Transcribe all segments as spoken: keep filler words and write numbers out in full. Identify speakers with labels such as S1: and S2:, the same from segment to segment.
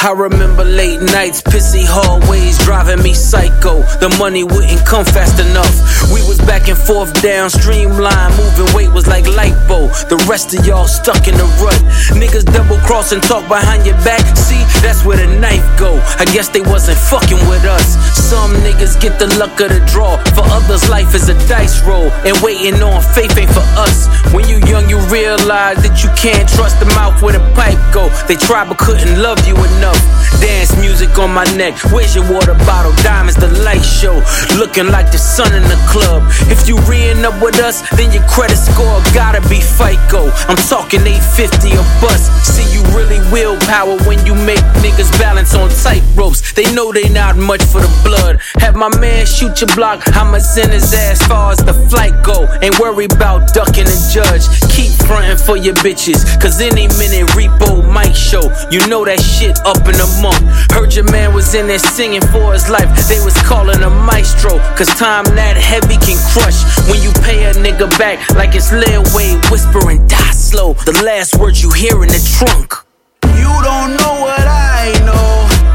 S1: I remember late nights, pissy hallways driving me psycho. The money wouldn't come fast enough. We was back and forth down streamline, moving weight was like lipo. The rest of y'all stuck in the rut. Niggas double cross and talk behind your back. See, that's where the knife go. I guess they wasn't fucking with us. Some niggas get the luck of the draw. For others, life is a dice roll, and waiting on faith ain't for us. When you young, you realize that you can't trust the mouth where the pipe go. They tried but couldn't love you enough. Dance music on my neck. Where's your water bottle? Diamonds, the light show. Looking like the sun in the club. If you re-ing up with us, then your credit score gotta be FICO. I'm talking eight fifty a bus. See, you really willpower when you make niggas balance on tight ropes. They know they not much for the blood. Have my man shoot your block, I'ma send his ass far as the flight go. Ain't worry about ducking the judge. Keep frontin' for your bitches, cause any minute repo might show. You know that shit up in a month. Heard your man was in there singing for his life. They was calling a maestro, cause time that heavy can crush. When you pay a nigga back like it's Lil Wayne, whispering die slow. The last words you hear in the trunk.
S2: You don't know what I know.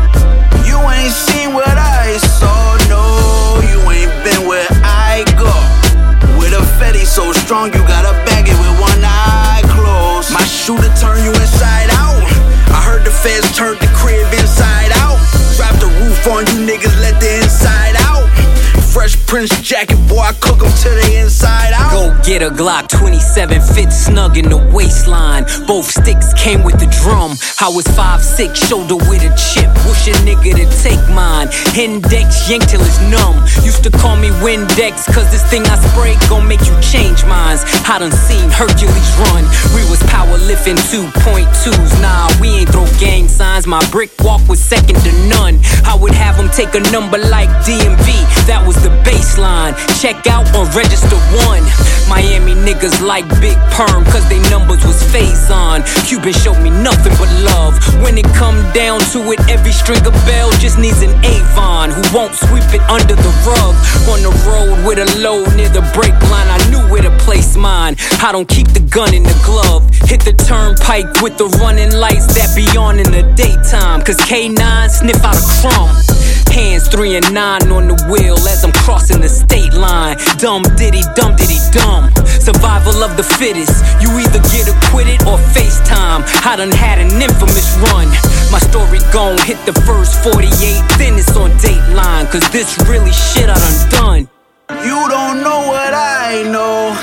S2: You ain't seen what I saw. No, you ain't been where I go. With a Fetty so strong, you gotta bag it with one eye closed. My shooter turn you inside out. I heard the feds turned the crib inside out. Drop the roof on you niggas, let the inside out. Fresh Prince jacket, boy, I cook them to the inside out.
S3: Go get a Glock twenty-seven, fit snug in the waistline. Both sticks came with the drum. I was five six, shoulder with a chip. Wish a nigga to take mine. Index yank till it's numb. Used to call me Windex, cause this thing I spray gon' make you change minds. I done seen Hercules run. We was power lifting two point twos. Nah, we ain't throw gang signs. My brick walk was second to none. I would have them take a number like D M V. That was the baseline. Check out on register one. Miami niggas like Big Perm, cause they numbers was phase on. Cuban showed me nothing but love. When it come down to it, every string of bell just needs an Avon who won't sweep it under the rug. On the road with a load near the brake line, I knew where to place mine. I don't keep the gun in the glove. Hit the turnpike with the running lights that be on in the daytime, cause K nine sniff out a crumb. Hands three and nine on the wheel as I'm crossing the state line. Dumb diddy, dumb diddy, dumb. Survival of the fittest. You either get acquitted or FaceTime. I done had an infamous run. My story gon' hit the first forty-eight, then it's on Dateline, cause this really shit I done done.
S2: You don't know what I know.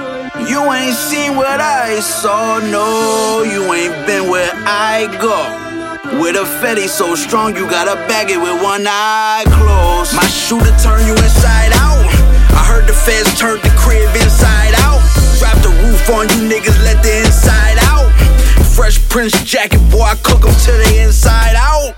S2: You ain't seen what I saw. No, you ain't been where I go. With a Fetty so strong, you gotta bag it with one eye closed. My shooter turn you inside out. I heard the feds turned the crib inside out. Drop the roof on you niggas, let the inside out. Fresh Prince jacket, boy, I cook them to the inside out.